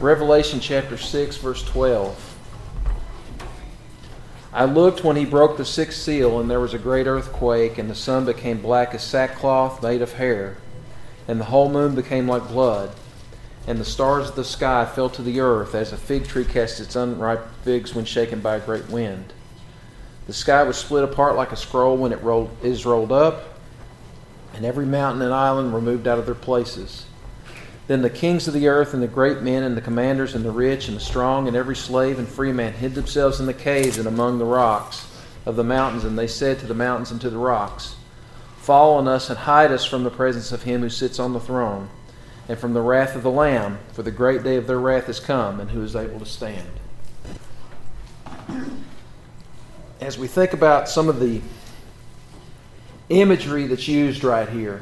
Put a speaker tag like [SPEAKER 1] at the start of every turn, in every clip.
[SPEAKER 1] Revelation chapter 6, verse 12. I looked when he broke the sixth seal, and there was a great earthquake, and the sun became black as sackcloth made of hair, and the whole moon became like blood, and the stars of the sky fell to the earth, as a fig tree casts its unripe figs when shaken by a great wind. The sky was split apart like a scroll when it is rolled up, and every mountain and island were moved out of their places. Then the kings of the earth and the great men and the commanders and the rich and the strong and every slave and free man hid themselves in the caves and among the rocks of the mountains, and they said to the mountains and to the rocks, Fall on us and hide us from the presence of him who sits on the throne, and from the wrath of the Lamb, for the great day of their wrath is come, and who is able to stand? As we think about some of the imagery that's used right here,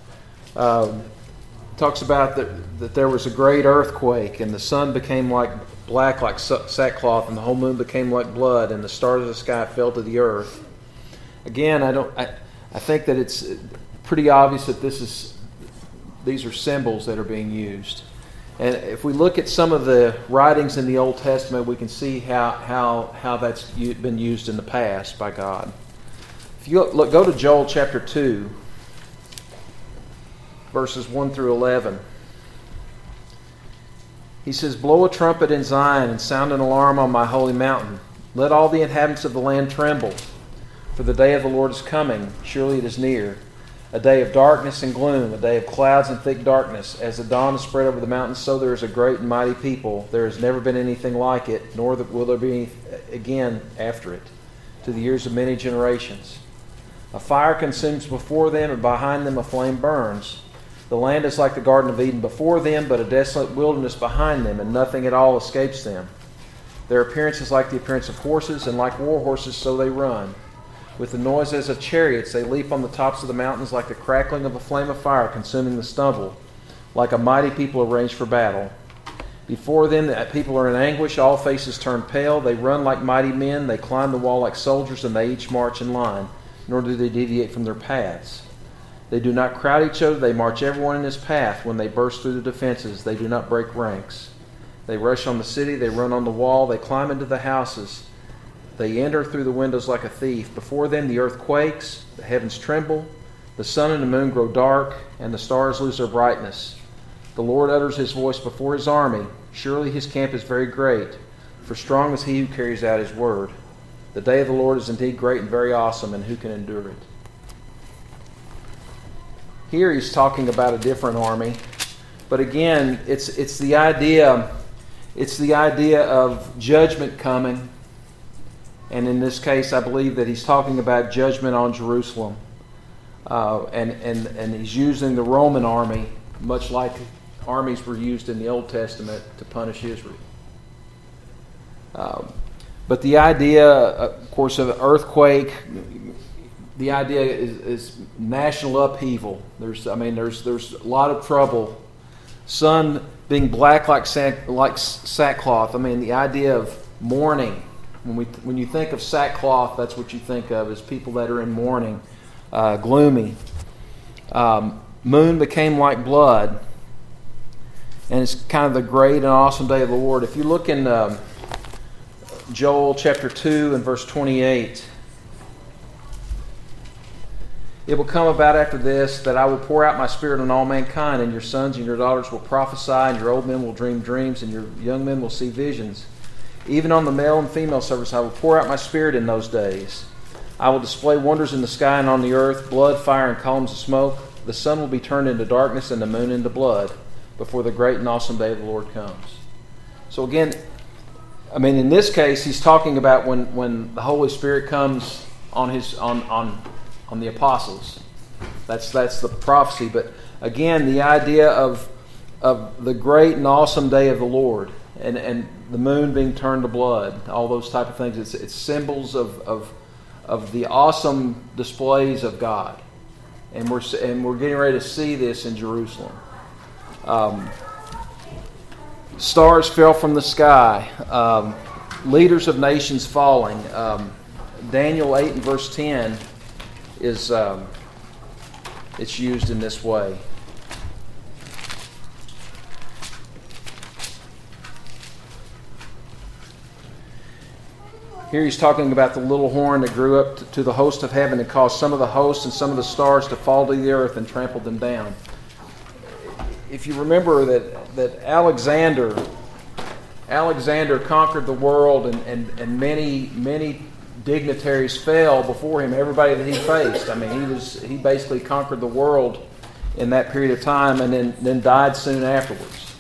[SPEAKER 1] talks about that there was a great earthquake, and the sun became black like sackcloth, and the whole moon became like blood, and the stars of the sky fell to the earth. Again, I think that it's pretty obvious that these are symbols that are being used. And if we look at some of the writings in the Old Testament, we can see how that's been used in the past by God. If you go to Joel chapter 2, verses 1 through 11. He says, Blow a trumpet in Zion and sound an alarm on my holy mountain. Let all the inhabitants of the land tremble. For the day of the Lord is coming. Surely it is near. A day of darkness and gloom, a day of clouds and thick darkness. As the dawn is spread over the mountains, so there is a great and mighty people. There has never been anything like it, nor will there be again after it, to the years of many generations. A fire consumes before them, and behind them a flame burns. The land is like the Garden of Eden before them, but a desolate wilderness behind them, and nothing at all escapes them. Their appearance is like the appearance of horses, and like war horses so they run. With the noise as of chariots they leap on the tops of the mountains, like the crackling of a flame of fire consuming the stubble, like a mighty people arranged for battle. Before them the people are in anguish, all faces turn pale. They run like mighty men, they climb the wall like soldiers, and they each march in line, nor do they deviate from their paths. They do not crowd each other, they march everyone in his path. When they burst through the defenses, they do not break ranks. They rush on the city, they run on the wall, they climb into the houses. They enter through the windows like a thief. Before them the earth quakes, the heavens tremble, the sun and the moon grow dark, and the stars lose their brightness. The Lord utters his voice before his army. Surely his camp is very great, for strong is he who carries out his word. The day of the Lord is indeed great and very awesome, and who can endure it? Here he's talking about a different army, but again, it's the idea of judgment coming, and in this case, I believe that he's talking about judgment on Jerusalem, and he's using the Roman army, much like armies were used in the Old Testament to punish Israel. But the idea, of course, of an earthquake. The idea is national upheaval. There's a lot of trouble. Sun being black like sackcloth. The idea of mourning. When you think of sackcloth, that's what you think of, is people that are in mourning, gloomy. Moon became like blood, and it's kind of the great and awesome day of the Lord. If you look in Joel chapter 2 and verse 28. It will come about after this that I will pour out my Spirit on all mankind, and your sons and your daughters will prophesy, and your old men will dream dreams, and your young men will see visions. Even on the male and female servants I will pour out my Spirit in those days. I will display wonders in the sky and on the earth, blood, fire, and columns of smoke. The sun will be turned into darkness and the moon into blood before the great and awesome day of the Lord comes. So again, in this case, he's talking about when the Holy Spirit comes on the apostles. That's the prophecy. But again, the idea of the great and awesome day of the Lord, and the moon being turned to blood, all those type of things. It's symbols of the awesome displays of God, and we're getting ready to see this in Jerusalem. Stars fell from the sky. Leaders of nations falling. Daniel 8 and verse 10 is it's used in this way. Here he's talking about the little horn that grew up to the host of heaven and caused some of the hosts and some of the stars to fall to the earth and trampled them down. If you remember that Alexander conquered the world, and many dignitaries fell before him, everybody that he faced. I mean, he basically conquered the world in that period of time, and then died soon afterwards.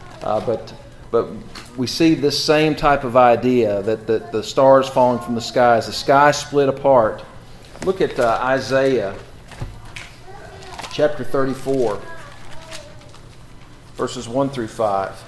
[SPEAKER 1] But we see this same type of idea that the stars falling from the skies, the sky split apart. Look at Isaiah chapter 34, verses 1 through 5.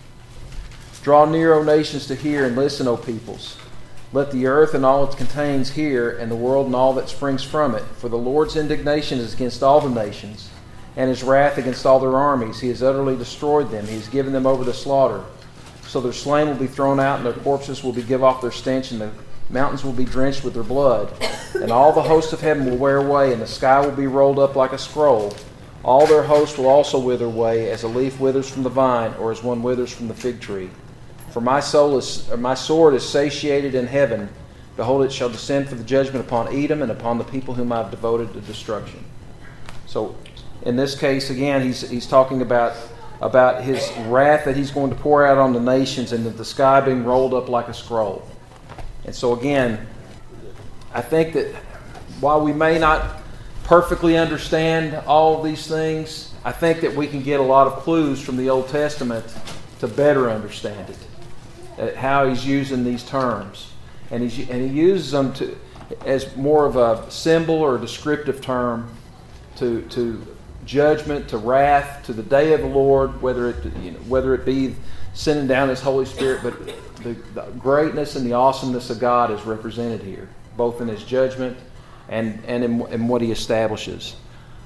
[SPEAKER 1] Draw near, O nations, to hear, and listen, O peoples. Let the earth and all it contains hear, and the world and all that springs from it. For the Lord's indignation is against all the nations, and his wrath against all their armies. He has utterly destroyed them. He has given them over to slaughter. So their slain will be thrown out, and their corpses will be give off their stench, and the mountains will be drenched with their blood. And all the hosts of heaven will wear away, and the sky will be rolled up like a scroll. All their hosts will also wither away, as a leaf withers from the vine, or as one withers from the fig tree. For my sword is satiated in heaven. Behold, it shall descend for the judgment upon Edom and upon the people whom I have devoted to destruction. So, in this case, again, he's talking about his wrath that he's going to pour out on the nations, and the sky being rolled up like a scroll. And so, again, I think that while we may not perfectly understand all of these things, I think that we can get a lot of clues from the Old Testament to better understand it. How he's using these terms, and he uses them as more of a symbol or a descriptive term to judgment, to wrath, to the day of the Lord, whether it be sending down His Holy Spirit, but the greatness and the awesomeness of God is represented here, both in His judgment and in what He establishes.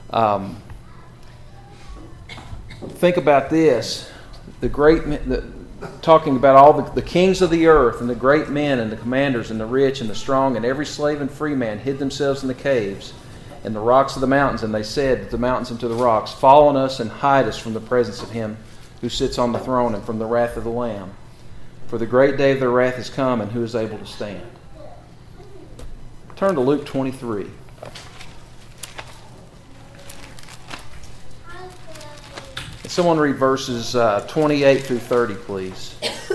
[SPEAKER 1] Think about this: talking about all the kings of the earth, and the great men, and the commanders, and the rich, and the strong, and every slave and free man hid themselves in the caves and the rocks of the mountains, and they said to the mountains and to the rocks, fall on us and hide us from the presence of Him who sits on the throne and from the wrath of the Lamb. For the great day of their wrath is come, and who is able to stand? Turn to Luke 23. Someone read verses 28 through 30, please.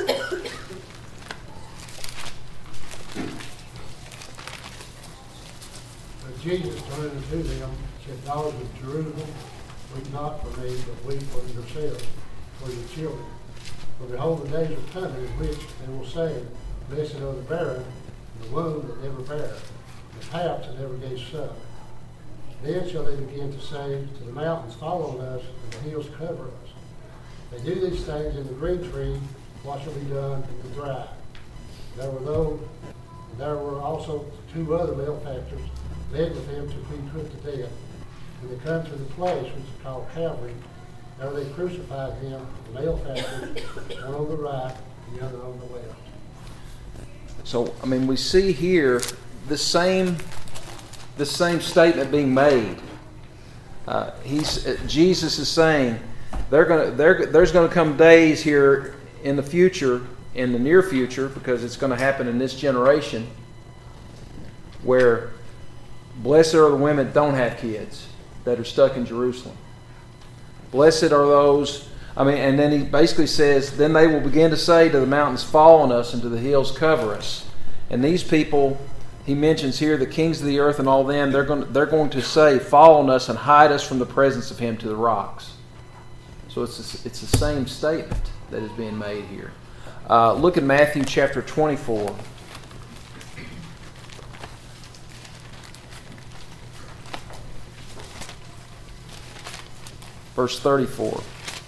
[SPEAKER 2] But Jesus turning unto them said, Daughters of Jerusalem, weep not for me, but weep for yourselves, for your children. For behold, the days are coming in which they will say, Blessed are the barren, and the womb that never bare, and the paps that never gave suck. Then shall they begin to say to the mountains, Fall on us, and the hills cover us. They do these things in the green tree, what shall be done in the dry? There were also 2 other malefactors led with him to be put to death. When they come to the place which is called Calvary, there they crucified him, the malefactors, one on the right, and the other on the left.
[SPEAKER 1] So, we see here the same statement being made. Jesus is saying there's going to come days here in the future, in the near future, because it's going to happen in this generation, where blessed are the women that don't have kids, that are stuck in Jerusalem. Blessed are those, and then he basically says, then they will begin to say to the mountains, fall on us, and to the hills cover us. And these people, he mentions here, the kings of the earth and all them, they're going to say, fall on us and hide us from the presence of Him to the rocks. So it's the same statement that is being made here. Look at Matthew chapter 24. Verse 34.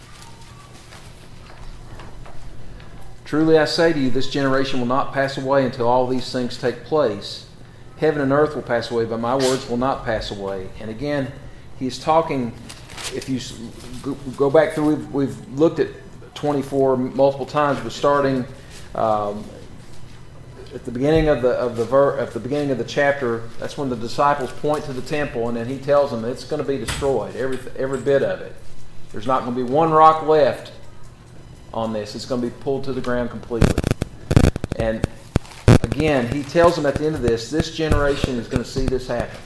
[SPEAKER 1] Truly I say to you, this generation will not pass away until all these things take place. Heaven and earth will pass away, but my words will not pass away. And again, he's talking, if you go back through, we've looked at 24 multiple times, but starting at the beginning of the chapter, that's when the disciples point to the temple, and then he tells them it's going to be destroyed, every bit of it. There's not going to be one rock left on this. It's going to be pulled to the ground completely. And again, he tells them at the end of this generation is going to see this happen.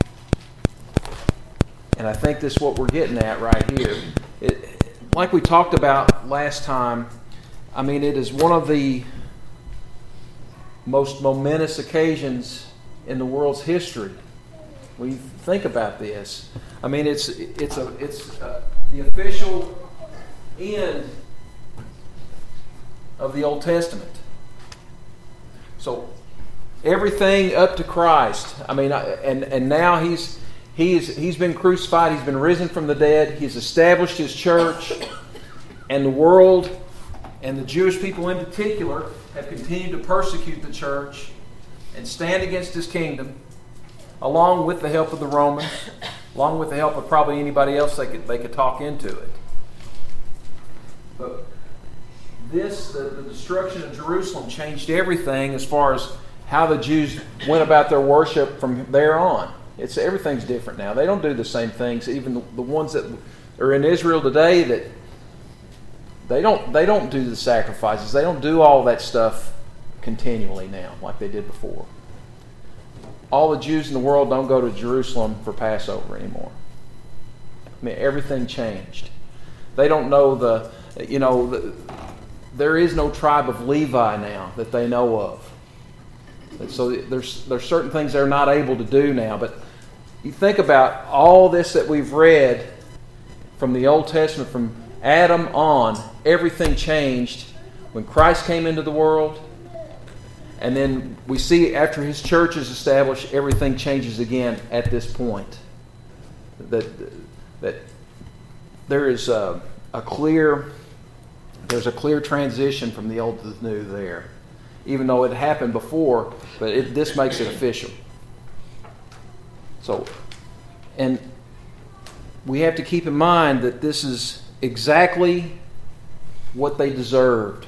[SPEAKER 1] And I think this is what we're getting at right here. Like we talked about last time, I mean, it is one of the most momentous occasions in the world's history. When you think about this, I mean, it's the official end of the Old Testament. So everything up to Christ. I mean, and now he's been crucified. He's been risen from the dead. He's established his church, and the world and the Jewish people in particular have continued to persecute the church and stand against his kingdom, along with the help of the Romans, along with the help of probably anybody else they could talk into it. But the destruction of Jerusalem changed everything as far as how the Jews went about their worship from there on. Everything's different now. They don't do the same things. Even the ones that are in Israel today, that they don't do the sacrifices. They don't do all that stuff continually now like they did before. All the Jews in the world don't go to Jerusalem for Passover anymore. I mean, everything changed. They don't know there is no tribe of Levi now that they know of. And so there's certain things they're not able to do now. But you think about all this that we've read from the Old Testament, from Adam on, everything changed when Christ came into the world. And then we see after his church is established, everything changes again at this point. That there is a clear transition from the old to the new there. Even though it happened before, but this makes it official. So, and we have to keep in mind that this is exactly what they deserved.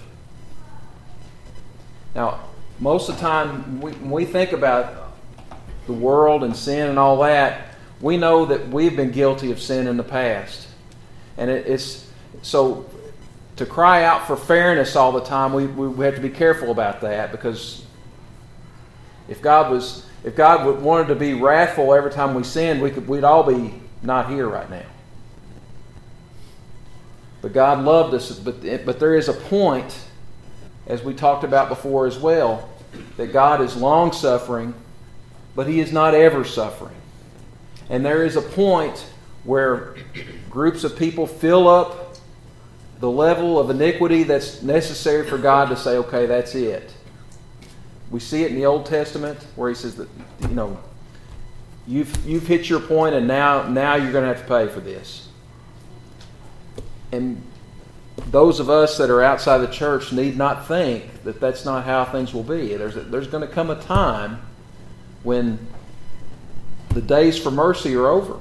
[SPEAKER 1] Now, most of the time, when we think about the world and sin and all that, we know that we've been guilty of sin in the past. And it's so to cry out for fairness all the time, we have to be careful about that, because if God wanted to be wrathful every time we sinned, we'd all be not here right now. But God loved us, but there is a point, as we talked about before as well, that God is long-suffering, but He is not ever suffering. And there is a point where groups of people fill up the level of iniquity that's necessary for God to say, okay, that's it. We see it in the Old Testament where He says that, you've hit your point, and now you're going to have to pay for this. And those of us that are outside the church need not think that that's not how things will be. There's going to come a time when the days for mercy are over.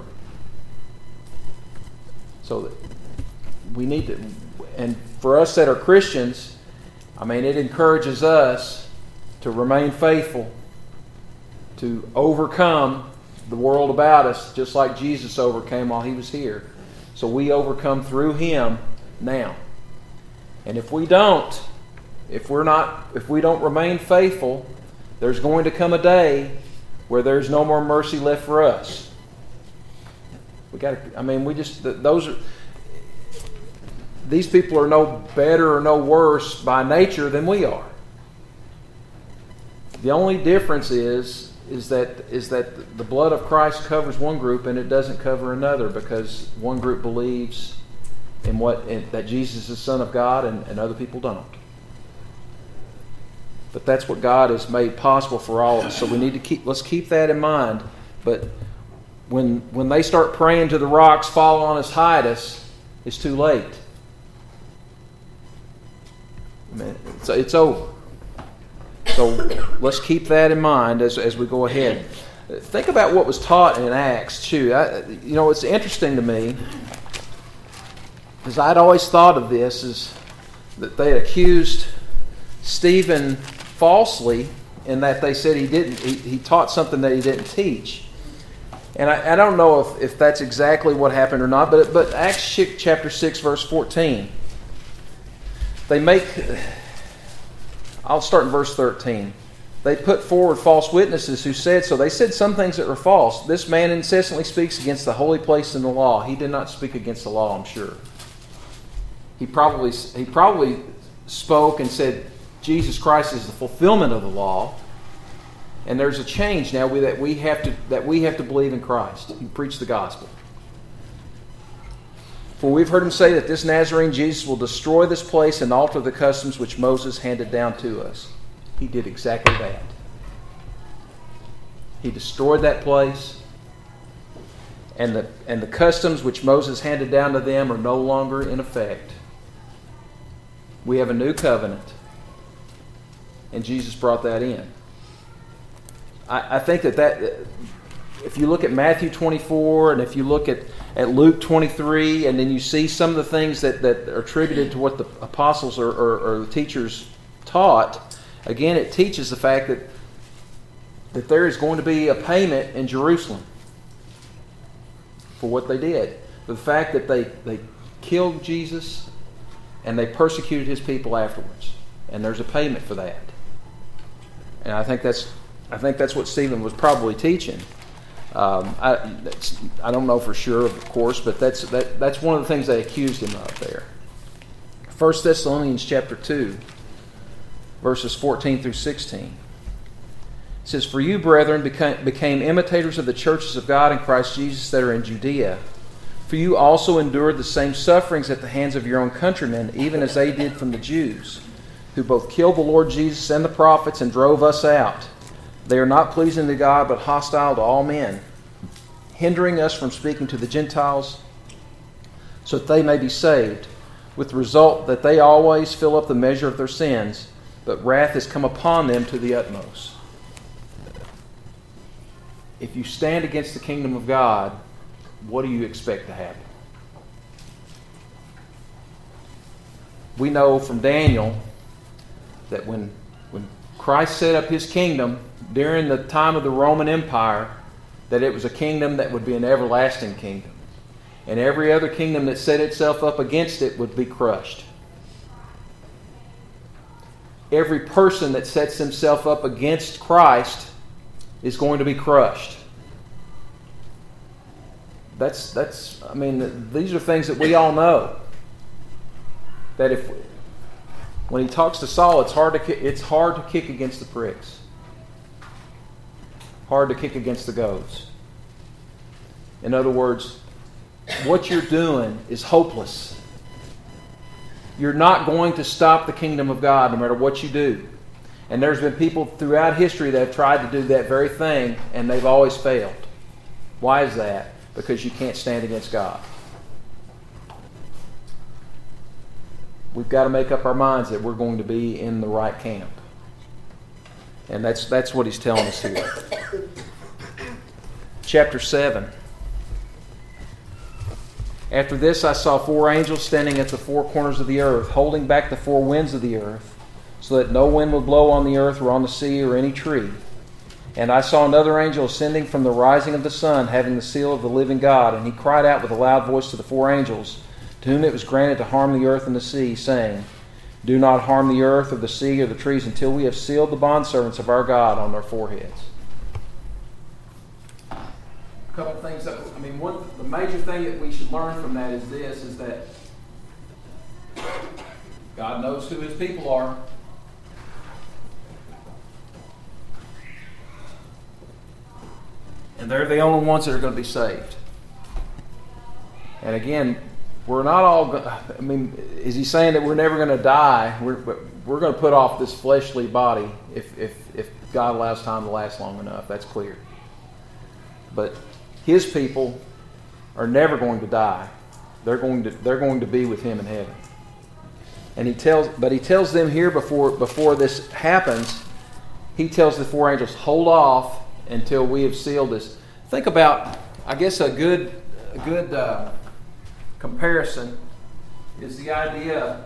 [SPEAKER 1] So we need to, and for us that are Christians, I mean, it encourages us to remain faithful, to overcome the world about us, just like Jesus overcame while He was here. So we overcome through Him now. And if we don't remain faithful, there's going to come a day where there's no more mercy left for us. These people are no better or no worse by nature than we are. The only difference is that the blood of Christ covers one group and it doesn't cover another, because one group believes that Jesus is the Son of God and other people don't. But that's what God has made possible for all of us. So we need to let's keep that in mind. But when they start praying to the rocks, fall on us, hide us, it's too late. It's over. So let's keep that in mind as we go ahead. Think about what was taught in Acts too. It's interesting to me, because I'd always thought of this as that they accused Stephen falsely in that they said he taught something that he didn't teach. And I don't know if that's exactly what happened or not, but Acts chapter 6 verse 14. I'll start in verse 13. they put forward false witnesses who said so. They said some things that were false. This man incessantly speaks against the holy place in the law. He did not speak against the law, I'm sure. He probably spoke and said Jesus Christ is the fulfillment of the law. And there's a change now that we have to believe in Christ. He preached the gospel. For we've heard him say that this Nazarene Jesus will destroy this place and alter the customs which Moses handed down to us. He did exactly that. He destroyed that place, and the customs which Moses handed down to them are no longer in effect. We have a new covenant, and Jesus brought that in. I think that if you look at Matthew 24 and if you look at Luke 23, and then you see some of the things that are attributed to what the apostles or the teachers taught, again, it teaches the fact that there is going to be a payment in Jerusalem for what they did. For the fact that they killed Jesus and they persecuted his people afterwards. And there's a payment for that. And I think that's what Stephen was probably teaching. I don't know for sure, of course, but that's one of the things they accused him of there. 1 Thessalonians chapter 2, verses 14 through 16. It says, "For you, brethren, became imitators of the churches of God in Christ Jesus that are in Judea. For you also endured the same sufferings at the hands of your own countrymen, even as they did from the Jews, who both killed the Lord Jesus and the prophets and drove us out. They are not pleasing to God, but hostile to all men, hindering us from speaking to the Gentiles, so that they may be saved, with the result that they always fill up the measure of their sins, but wrath has come upon them to the utmost." If you stand against the kingdom of God, what do you expect to happen? We know from Daniel that when Christ set up his kingdom during the time of the Roman Empire, that it was a kingdom that would be an everlasting kingdom. And every other kingdom that set itself up against it would be crushed. Every person that sets himself up against Christ is going to be crushed. These are things that we all know. That when he talks to Saul, it's hard to kick against the pricks. Hard to kick against the goads. In other words, what you're doing is hopeless. You're not going to stop the kingdom of God no matter what you do. And there's been people throughout history that have tried to do that very thing, and they've always failed. Why is that? Because you can't stand against God. We've got to make up our minds that we're going to be in the right camp. And that's what he's telling us here. Chapter 7. "After this I saw 4 angels standing at the 4 corners of the earth, holding back the 4 winds of the earth, so that no wind would blow on the earth or on the sea or any tree. And I saw another angel ascending from the rising of the sun, having the seal of the living God. And he cried out with a loud voice to the 4 angels, to whom it was granted to harm the earth and the sea, saying, Do not harm the earth or the sea or the trees until we have sealed the bondservants of our God on their foreheads." A couple of things the major thing that we should learn from that is that God knows who his people are. And they're the only ones that are going to be saved. And again, we're not all... is he saying that we're never going to die? We're going to put off this fleshly body if God allows time to last long enough. That's clear. But his people are never going to die. They're going to be with him in heaven. And he tells them here before this happens, he tells the 4 angels, hold off until we have sealed this. Think about, I guess a good comparison is the idea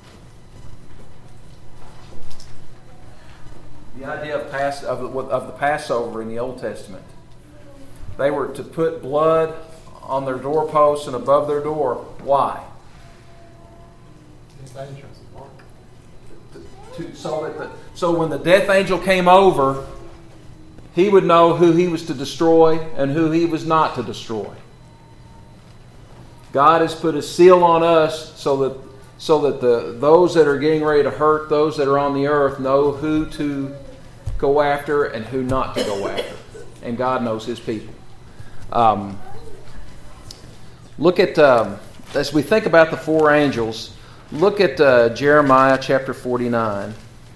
[SPEAKER 1] of the Passover in the Old Testament. They were to put blood on their doorposts and above their door. Why? so when the death angel came over, he would know who he was to destroy and who he was not to destroy. God has put a seal on us so that those that are getting ready to hurt those that are on the earth know who to go after and who not to go after. And God knows His people. Look at, as we think about the four angels, look at Jeremiah chapter 49.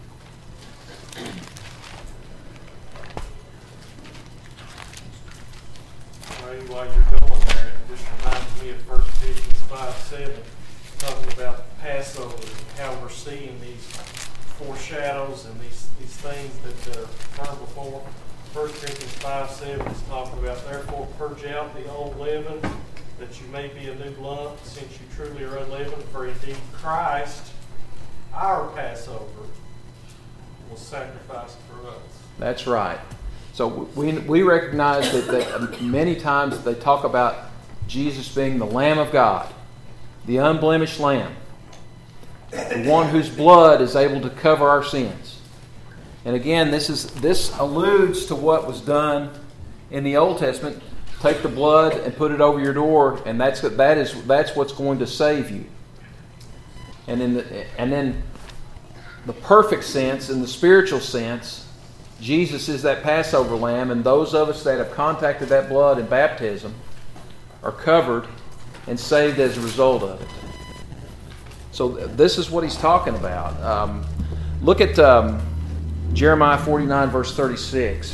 [SPEAKER 3] While you're going there, it just reminds me of 1 Corinthians 5:7, talking about Passover and how we're seeing these foreshadows and these things that are turned before. 1 Corinthians 5:7 is talking about, therefore purge out the old leaven, that you may be a new lump, since you truly are unleavened. For indeed Christ, our Passover, was sacrificed for us.
[SPEAKER 1] That's right. So we recognize that many times they talk about Jesus being the Lamb of God, the unblemished Lamb, the one whose blood is able to cover our sins. And again, this alludes to what was done in the Old Testament. Take the blood and put it over your door, and that's what's going to save you. And then the perfect sense, in the spiritual sense, Jesus is that Passover lamb, and those of us that have contacted that blood in baptism are covered and saved as a result of it. So this is what he's talking about. Look at Jeremiah 49, verse 36.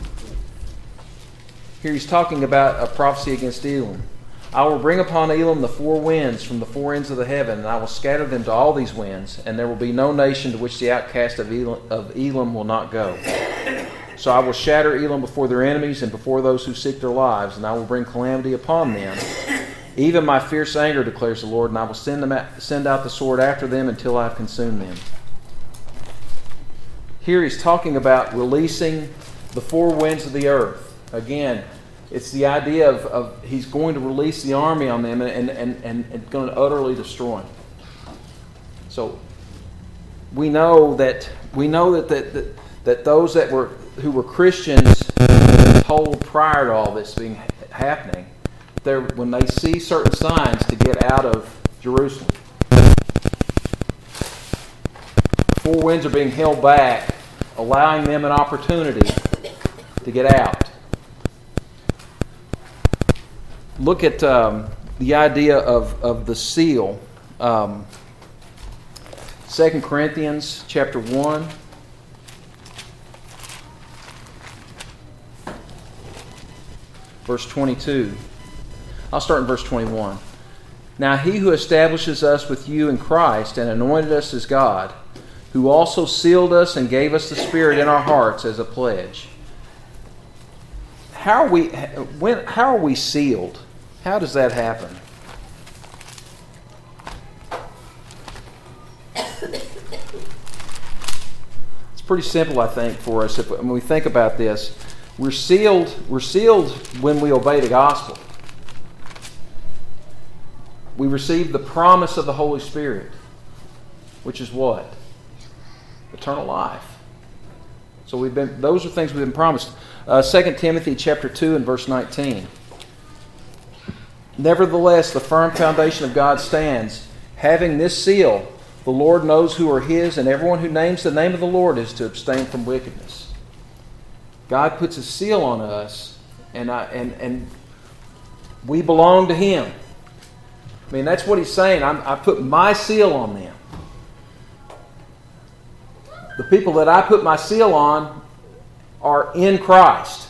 [SPEAKER 1] Here he's talking about a prophecy against Elam. I will bring upon Elam the four winds from the four ends of the heaven, and I will scatter them to all these winds, and there will be no nation to which the outcast of Elam will not go. So I will shatter Elam before their enemies and before those who seek their lives, and I will bring calamity upon them. Even my fierce anger, declares the Lord, and I will send out the sword after them until I have consumed them. Here he's talking about releasing the four winds of the earth. Again, it's the idea of he's going to release the army on them and going to utterly destroy them. So we know that those who were Christians told prior to all this being happening, when they see certain signs, to get out of Jerusalem. Four winds are being held back, allowing them an opportunity to get out. Look at the idea of the seal. 2 Corinthians chapter 1. Verse 22. I'll start in verse 21. Now he who establishes us with you in Christ and anointed us as God, who also sealed us and gave us the Spirit in our hearts as a pledge. How are we sealed? How does that happen? It's pretty simple, I think, for us. When we think about this, we're sealed when we obey the gospel. We receive the promise of the Holy Spirit, which is what? Eternal life. So those are things we've been promised. 2 Timothy chapter 2 and verse 19. Nevertheless, the firm foundation of God stands, having this seal: the Lord knows who are His, and everyone who names the name of the Lord is to abstain from wickedness. God puts a seal on us, and we belong to Him. I mean, that's what He's saying. I put my seal on them. The people that I put my seal on are in Christ.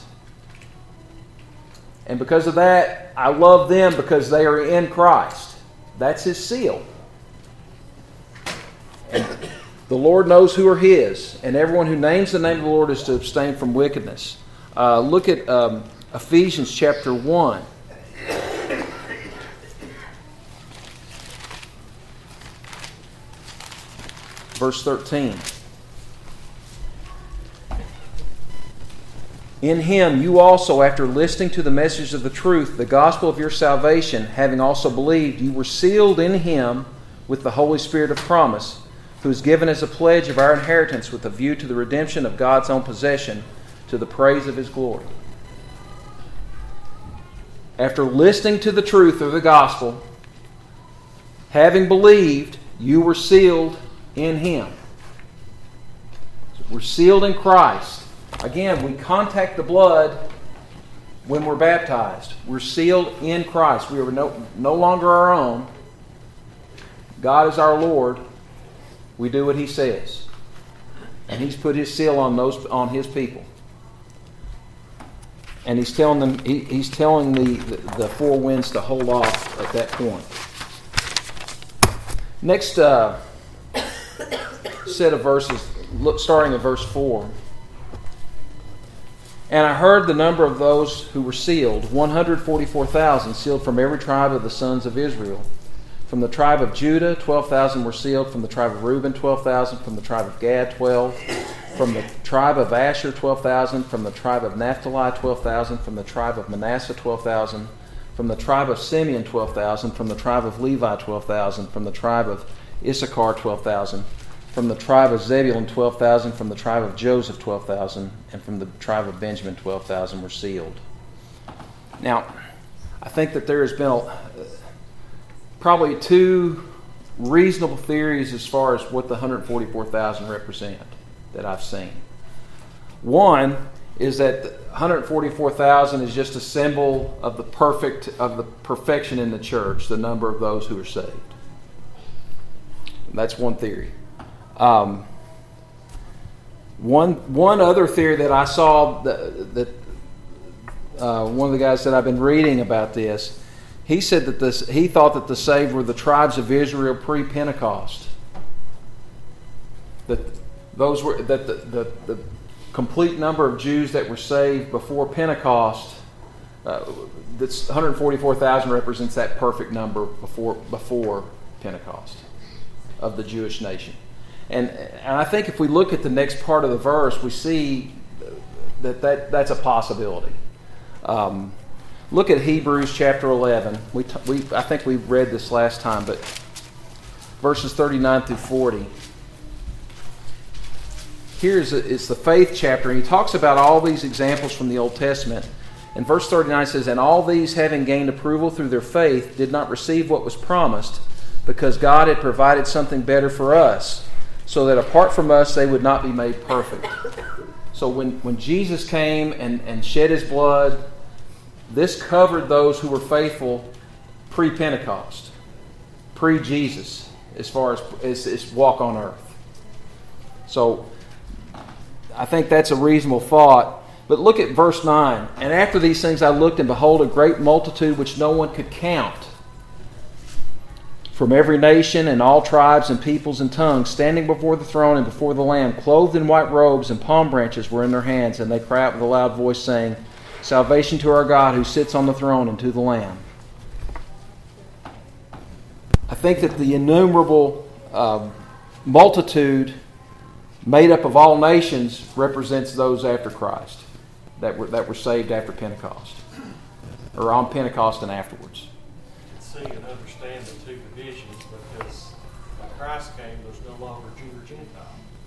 [SPEAKER 1] And because of that, I love them because they are in Christ. That's His seal. And the Lord knows who are His, and everyone who names the name of the Lord is to abstain from wickedness. Look at Ephesians chapter 1. Verse 13. In Him you also, after listening to the message of the truth, the gospel of your salvation, having also believed, you were sealed in Him with the Holy Spirit of promise, who is given as a pledge of our inheritance with a view to the redemption of God's own possession, to the praise of His glory. After listening to the truth of the gospel, having believed, you were sealed in Him. We're sealed in Christ. Again, we contact the blood when we're baptized. We're sealed in Christ. We are no longer our own. God is our Lord. We do what He says. And He's put His seal on His people. And He's telling them, He's telling the four winds to hold off at that point. Next set of verses, starting at verse 4. And I heard the number of those who were sealed, 144,000, sealed from every tribe of the sons of Israel. From the tribe of Judah, 12,000 were sealed. From the tribe of Reuben, 12,000. From the tribe of Gad, 12. From the tribe of Asher, 12,000. From the tribe of Naphtali, 12,000. From the tribe of Manasseh, 12,000. From the tribe of Simeon, 12,000. From the tribe of Levi, 12,000. From the tribe of Issachar, 12,000. From the tribe of Zebulun, 12,000. From the tribe of Joseph, 12,000. And from the tribe of Benjamin, 12,000 were sealed. Now, I think that there has been probably two reasonable theories as far as what the 144,000 represent that I've seen. One is that 144,000 is just a symbol of the perfection in the church, the number of those who are saved. That's one theory. One other theory that I saw that one of the guys that I've been reading about this, he said that he thought that the saved were the tribes of Israel pre-Pentecost. That those were the complete number of Jews that were saved before Pentecost. That's 144,000 represents that perfect number before Pentecost of the Jewish nation. And I think if we look at the next part of the verse, we see that's a possibility. Look at Hebrews chapter 11. I think we read this last time, but verses 39 through 40. It's the faith chapter, and he talks about all these examples from the Old Testament. And verse 39 says, "And all these, having gained approval through their faith, did not receive what was promised, because God had provided something better for us, so that apart from us they would not be made perfect." So when Jesus came and shed His blood, this covered those who were faithful pre-Pentecost, pre-Jesus, as far as walk on earth. So I think that's a reasonable thought. But look at verse 9. "And after these things I looked, and behold, a great multitude which no one could count, from every nation and all tribes and peoples and tongues, standing before the throne and before the Lamb, clothed in white robes, and palm branches were in their hands. And they cried out with a loud voice, saying, Salvation to our God who sits on the throne and to the Lamb." I think that the innumerable multitude made up of all nations represents those after Christ that were saved after Pentecost, or on Pentecost and afterwards.
[SPEAKER 3] See and understand the two divisions, because when Christ came, there's no longer Jew or Gentile.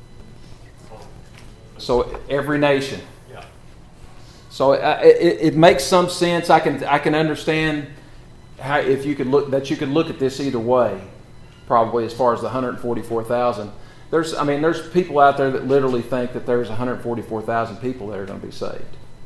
[SPEAKER 1] So every nation.
[SPEAKER 3] Yeah.
[SPEAKER 1] So it makes some sense. I can understand how you could look at this either way, probably as far as the 144,000. There's people out there that literally think that there's 144,000 people that are going to be saved.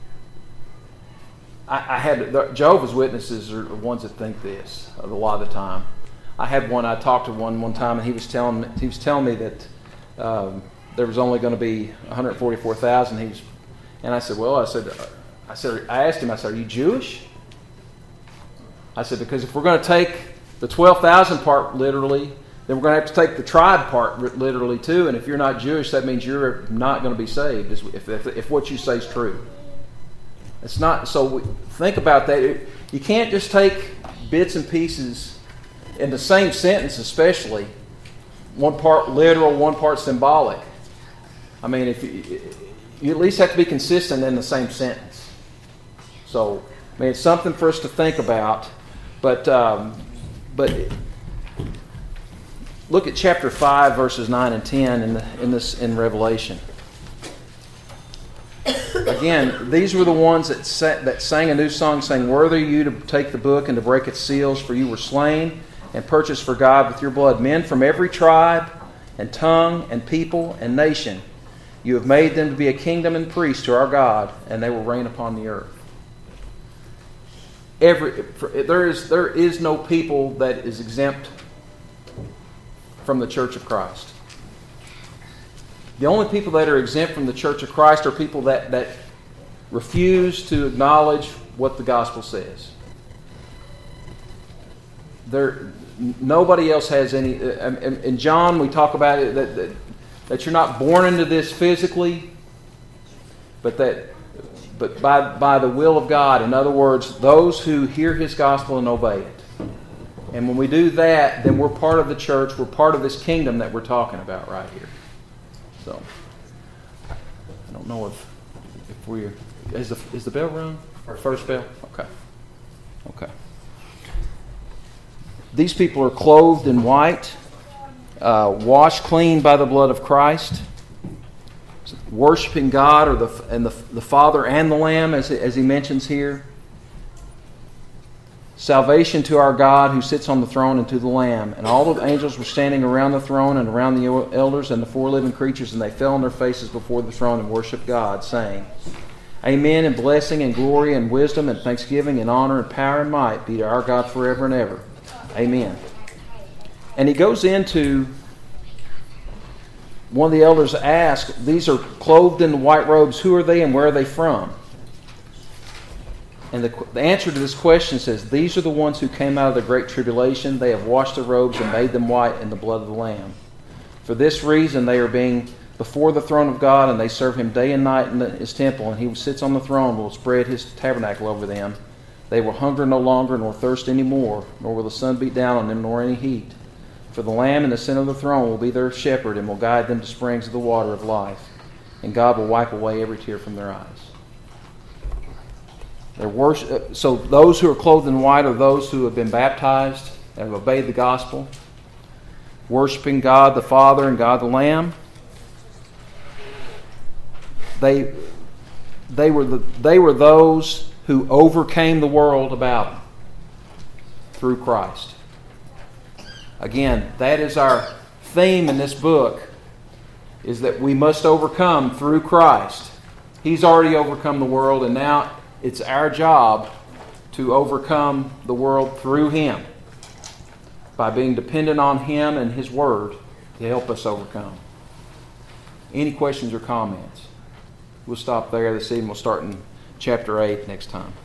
[SPEAKER 1] Jehovah's Witnesses are the ones that think this a lot of the time. I talked to one time, and he was telling me that there was only going to be 144,000. And I said, I asked him, are you Jewish? I said, because if we're going to take the 12,000 part literally, then we're going to have to take the tribe part literally too. And if you're not Jewish, that means you're not going to be saved if what you say is true. It's not. So think about that. You can't just take bits and pieces in the same sentence, especially one part literal, one part symbolic. I mean, if you at least have to be consistent in the same sentence. So, it's something for us to think about. But look at chapter 5, verses 9 and 10 in Revelation. Again, these were the ones that sang a new song, saying, "Worthy are you to take the book and to break its seals, for you were slain and purchased for God with your blood men from every tribe and tongue and people and nation. You have made them to be a kingdom and priests to our God, and they will reign upon the earth." There is no people that is exempt from the Church of Christ. The only people that are exempt from the Church of Christ are people that refuse to acknowledge what the gospel says. Nobody else has any. In John, we talk about it that you're not born into this physically, but by the will of God. In other words, those who hear His gospel and obey it. And when we do that, then we're part of the church. We're part of this kingdom that we're talking about right here. So, I don't know if we're... Is the bell rung? First bell? Okay. These people are clothed in white, washed clean by the blood of Christ, worshiping God the Father and the Lamb, as he mentions here. Salvation to our God who sits on the throne and to the Lamb. And all the angels were standing around the throne and around the elders and the four living creatures, and they fell on their faces before the throne and worshiped God, saying, "Amen, and blessing and glory and wisdom and thanksgiving and honor and power and might be to our God forever and ever. Amen." And he goes into, one of the elders asked, these are clothed in white robes, who are they and where are they from? And the answer to this question says, these are the ones who came out of the great tribulation. They have washed their robes and made them white in the blood of the Lamb. For this reason they are being before the throne of God, and they serve Him day and night in His temple, and He who sits on the throne will spread His tabernacle over them. They will hunger no longer, nor thirst any more, nor will the sun beat down on them, nor any heat. For the Lamb in the center of the throne will be their shepherd, and will guide them to springs of the water of life. And God will wipe away every tear from their eyes. So those who are clothed in white are those who have been baptized and have obeyed the gospel, worshiping God the Father and God the Lamb. They were those who overcame the world about them through Christ. Again, that is our theme in this book, is that we must overcome through Christ. He's already overcome the world, and now it's our job to overcome the world through Him by being dependent on Him and His Word to help us overcome. Any questions or comments? We'll stop there this evening. We'll start in chapter 8 next time.